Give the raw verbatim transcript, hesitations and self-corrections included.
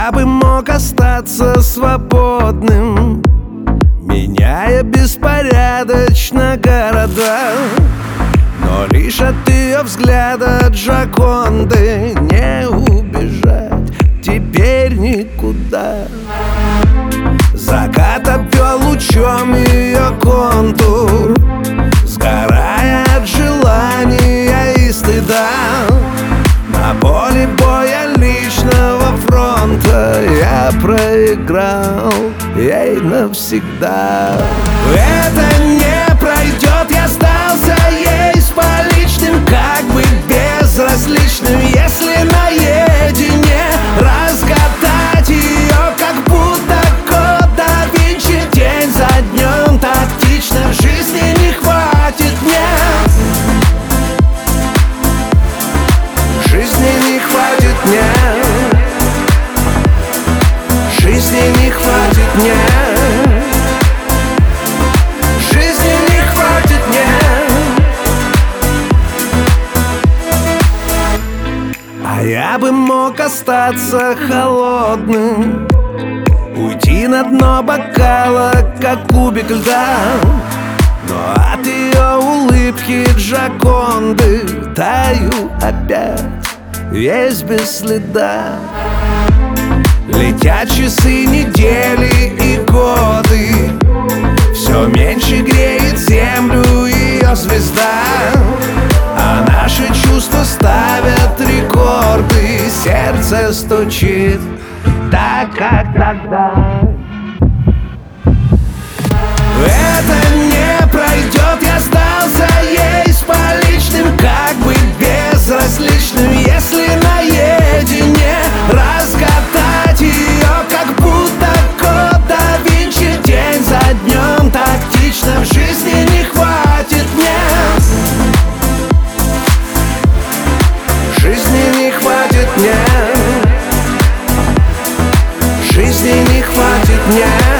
я бы мог остаться свободным, меняя беспорядочно города. Но лишь от ее взгляда Джоконды не убежать теперь никуда. Закат обвел лучом ее контур, сгорая от желания и стыда. На поле боя личного фронта я проиграл ей навсегда. Это не пройдет, я сдался ей с поличным, как бы безразличным. Если наедине разгадать ее, как будто код да Винчи, день за днем тактично, в жизни не хватит мне. Жизни не хватит мне. Жизни не хватит мне. Жизни не хватит мне. А я бы мог остаться холодным, уйти на дно бокала, как кубик льда. Но от ее улыбки Джоконды таю опять, весь без следа. Летят часы, недели и годы, все меньше греет землю ее звезда. А наши чувства ставят рекорды, сердце стучит так, как тогда. Это не пройдет, я сдался ей с поличным, как бы безразличным. Если наедине разгадать ее, как будто код да Винчи, день за днем тактично, в жизни не хватит мне. Жизни не хватит мне. Жизни не хватит мне.